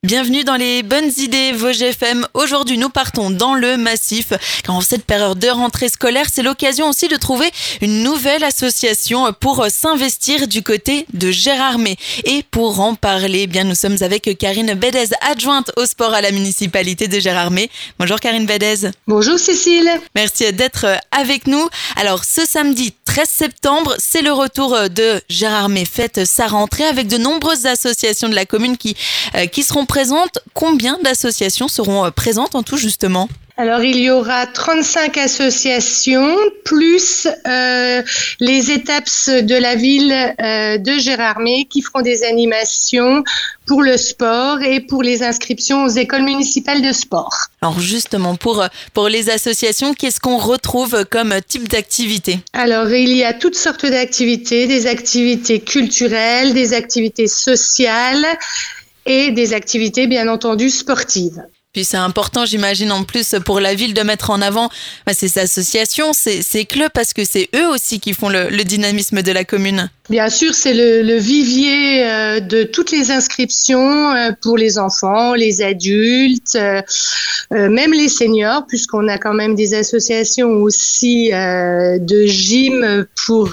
Bienvenue dans les bonnes idées Vosges FM. Aujourd'hui, nous partons dans le massif. Car en cette période de rentrée scolaire, c'est l'occasion aussi de trouver une nouvelle association pour s'investir du côté de Gérardmer. Et pour en parler, nous sommes avec Karine Bédez, adjointe au sport à la municipalité de Gérardmer. Bonjour Karine Bédez. Bonjour Cécile. Merci d'être avec nous. Alors, ce samedi 13 septembre, c'est le retour de Gérardmer fête sa rentrée avec de nombreuses associations de la commune qui seront présentes. Combien d'associations seront présentes en tout justement ? Alors, il y aura 35 associations, plus les ETAPS de la ville de Gérardmer qui feront des animations pour le sport et pour les inscriptions aux écoles municipales de sport. Alors justement, pour les associations, qu'est-ce qu'on retrouve comme type d'activité ? Alors, il y a toutes sortes d'activités, des activités culturelles, des activités sociales et des activités, bien entendu, sportives. Puis c'est important, j'imagine, en plus pour la ville de mettre en avant ces associations, ces clubs, parce que c'est eux aussi qui font le dynamisme de la commune. Bien sûr, c'est le vivier de toutes les inscriptions pour les enfants, les adultes, même les seniors, puisqu'on a quand même des associations aussi de gym pour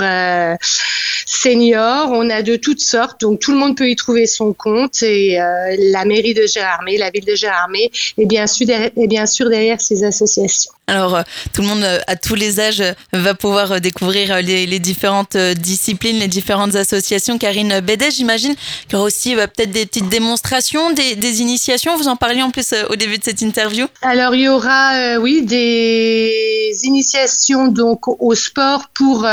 seniors. On a de toutes sortes, donc tout le monde peut y trouver son compte. Et la mairie de Gérardmer, la ville de Gérardmer, est bien sûr derrière ces associations. Alors, tout le monde à tous les âges va pouvoir découvrir les différentes disciplines, les différentes associations. Karine Bédez, j'imagine qu'il y aura aussi peut-être des petites démonstrations, des initiations. Vous en parliez en plus au début de cette interview. Alors, il y aura, des initiations donc au sport pour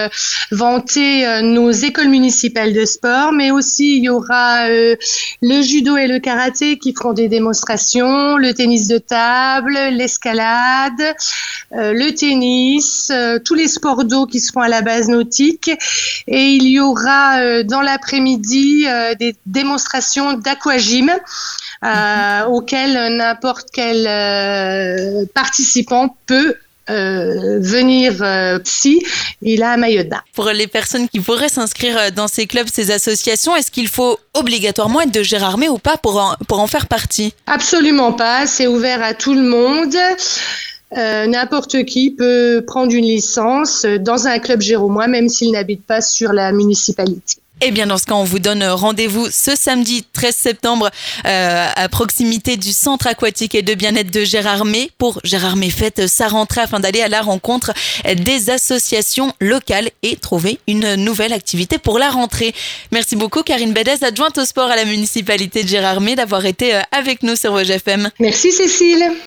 vanter nos écoles municipales de sport, mais aussi il y aura le judo et le karaté qui feront des démonstrations, le tennis de table, l'escalade, le tennis, tous les sports d'eau qui seront à la base nautique, et il y aura dans l'après-midi des démonstrations d'aquagym auxquelles n'importe quel participant peut venir si il a un maillot de bain. Pour les personnes qui pourraient s'inscrire dans ces clubs, ces associations, est-ce qu'il faut obligatoirement être de Gérardmer ou pas pour en faire partie ? Absolument pas, c'est ouvert à tout le monde. N'importe qui peut prendre une licence dans un club géromois, même s'il n'habite pas sur la municipalité. Eh bien, dans ce cas, on vous donne rendez-vous ce samedi 13 septembre à proximité du centre aquatique et de bien-être de Gérardmer pour Gérardmer fête sa rentrée afin d'aller à la rencontre des associations locales et trouver une nouvelle activité pour la rentrée. Merci beaucoup Karine Bédez, adjointe au sport à la municipalité de Gérardmer, d'avoir été avec nous sur Vosges FM. Merci Cécile.